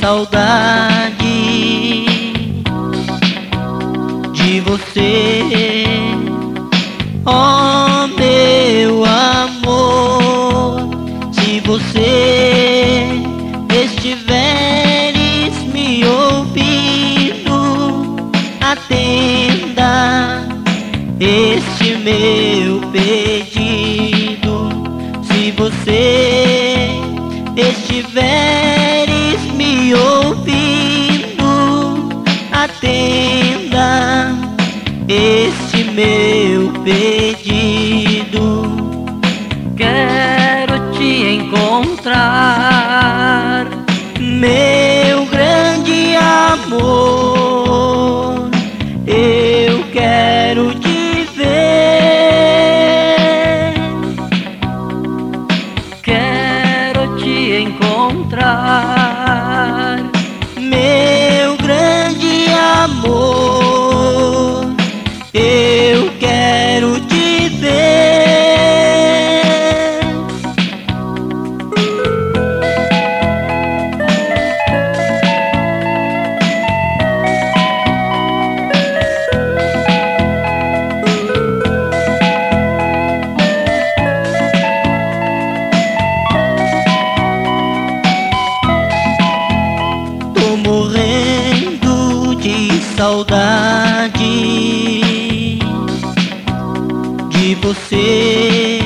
saudade de você, oh meu amor. Se você estiveres me ouvindo, atenda este meu pedido. Se você estiveres me ouvindo, atenda este meu pedido. Quero te encontrar, meu grande amor. Eu quero te ver, quero te encontrar, meu grande amor. Eu quero te ver. Tô morrendo de saudade de você,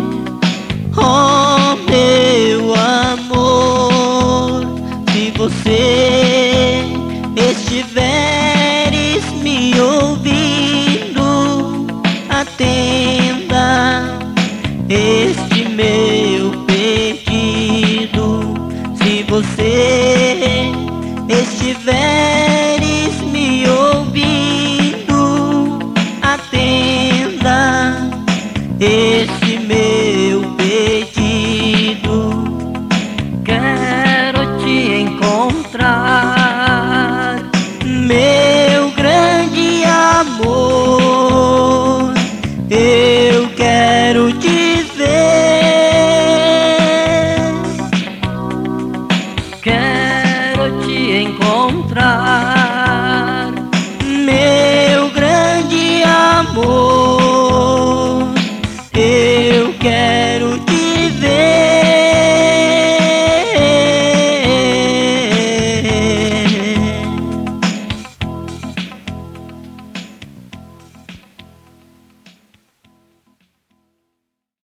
oh meu amor. Se você estiveres me ouvindo, atenda este meu pedido. Se você estiver